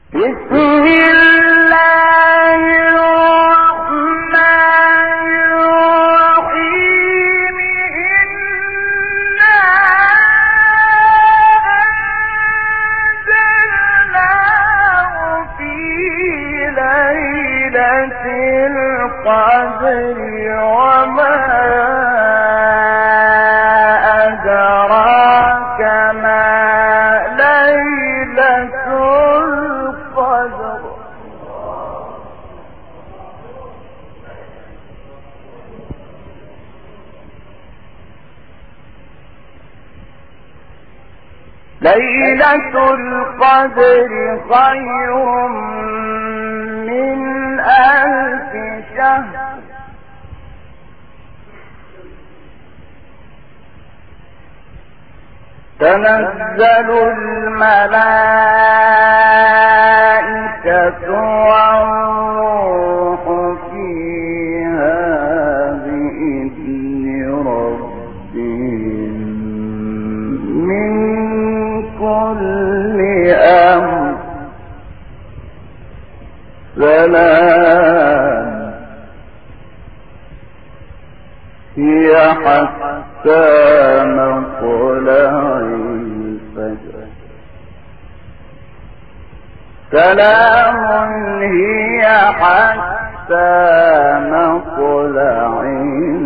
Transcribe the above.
بسم الله الرحمن الرحيم إنا أنزلناه في ليلة القدر وما أدراك ما ليلة القدر ليلة القدر خير من 1000 شهر تنزل الملائكة والروح فيها بإذن ربهم من كل أمر سلام هي حتى مطلع الفجر سلام هي حتى مطلع